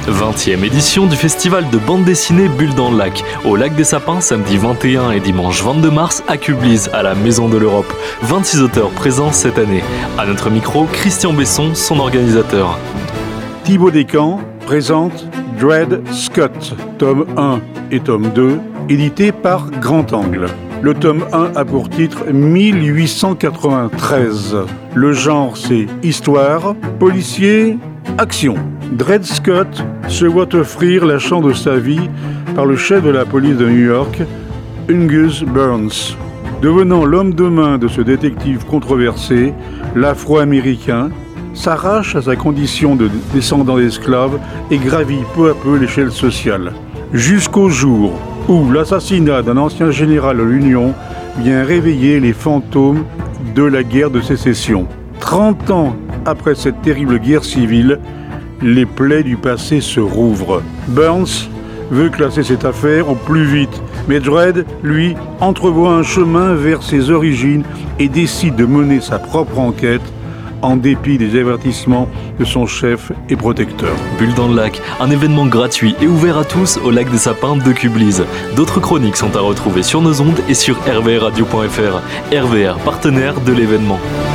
20e édition du festival de bande dessinée Bulles dans le lac, au Lac des Sapins, samedi 21 et dimanche 22 mars à Cublise, à la Maison de l'Europe. 26 auteurs présents cette année. À notre micro, Christian Besson, son organisateur. Thibaut Descamps présente Dred Scott, tome 1 et tome 2, édité par Grand Angle. Le tome 1 a pour titre 1893. Le genre c'est histoire, policier, action. Dred Scott se voit offrir la chance de sa vie par le chef de la police de New York, Angus Burns. Devenant l'homme de main de ce détective controversé, l'Afro-Américain s'arrache à sa condition de descendant d'esclaves et gravit peu à peu l'échelle sociale. Jusqu'au jour où l'assassinat d'un ancien général de l'Union vient réveiller les fantômes de la guerre de sécession. 30 ans après cette terrible guerre civile, les plaies du passé se rouvrent. Burns veut classer cette affaire au plus vite, mais Dred, lui, entrevoit un chemin vers ses origines et décide de mener sa propre enquête en dépit des avertissements de son chef et protecteur. Bulles dans le lac, un événement gratuit et ouvert à tous au Lac des Sapins de Cublise. D'autres chroniques sont à retrouver sur nos ondes et sur rvrradio.fr. RVR, partenaire de l'événement.